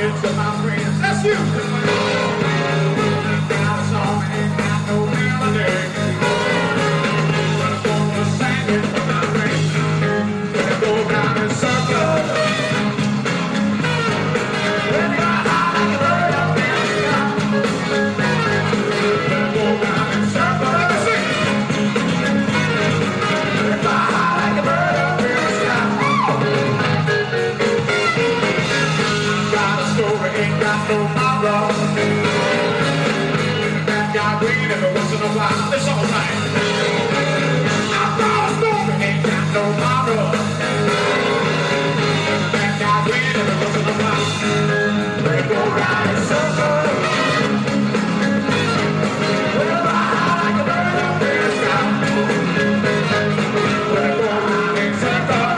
into my friends. That's you. Got a song, ain't got no melody. But I'm gonna sing it to my friends. Gonna go round in circles. When I high like a bird up in the sky. Gonna go round in circles. Let me sing. If I high like a bird up in the sky. Got a story, ain't got no tomorrow. That guy green every once in a while. It's alright. I've got a story, ain't got no tomorrow. That guy green every once in a while. They go round in circles. Well, I high like a bird up in the sky. They go round in circles.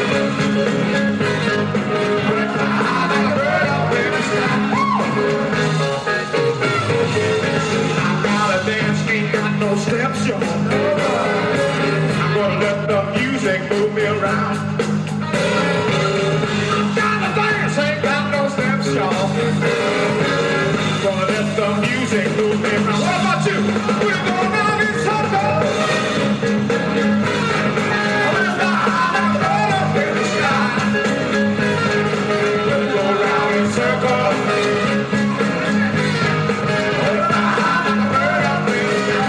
Well, I high like a bird up in the sky. I've got a dance, ain't got no steps, yo. I'm gonna let the music move me around. I've got a dance, ain't got no steps, y'all. Gonna let the music move me around. What about you? We're going round in circles. We're flying like a bird up in the sky. We'll go round in circles. We're flying like a bird up in the sky.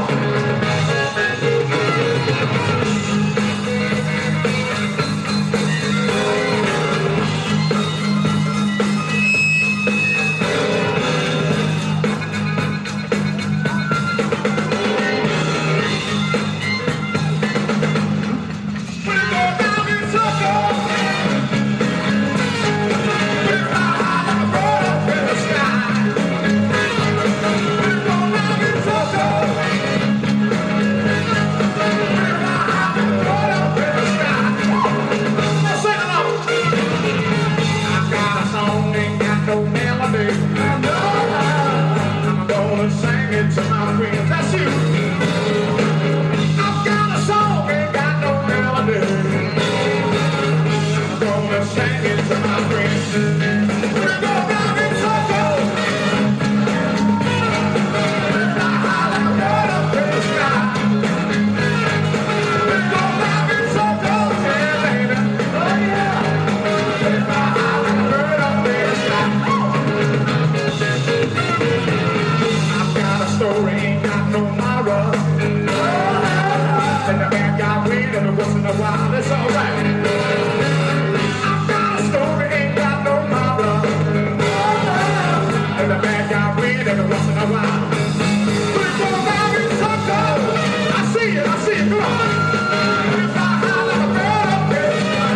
We'll go round in circles. We're flying like a bird up in the sky. We'll go round in circles. We're flying like a bird up in the sky. Now sing along. I've got a song, ain't got no melody. I'm gonna sing it to my friends. That's you. I've got a song, ain't got no melody. I'm gonna sing it to my friends. We're going round in circles. We're fly high like a bird up in the sky. We're going round in circles, yeah, baby. Oh yeah. We're fly high like a bird up in the sky. I've got a story, ain't got no tomorrow. And the bad guy win every once in a while. It's alright. I've got a story, ain't got no tomorrow. And the bad guy win every once in a while. We're going round in circles. I see it, come on. We're fly high like a bird up in the sky.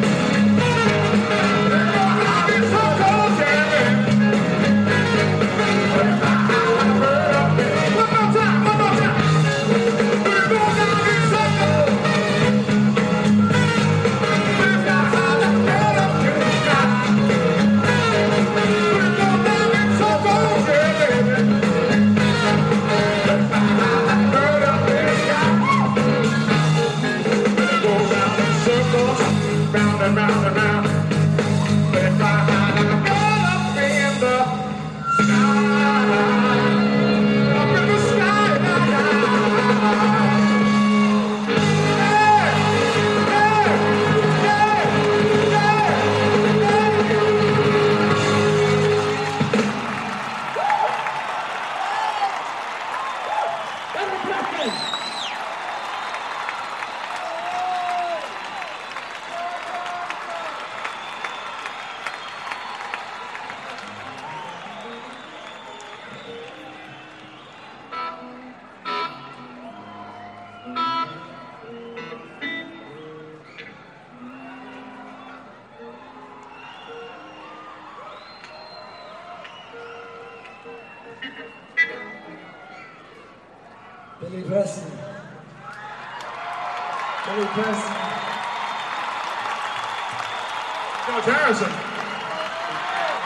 We're going round in circles, yeah, baby. We're fly high like a bird up in the sky. One more time. We're going round in circles. We're fly high like a bird up in the sky. We're going round in circles, yeah, baby. We're fly high like a bird up in the sky. We're going round in circles, round and round and round. We're fly high like a bird up in the sky. Up in the sky, Billy Preston. George Harrison.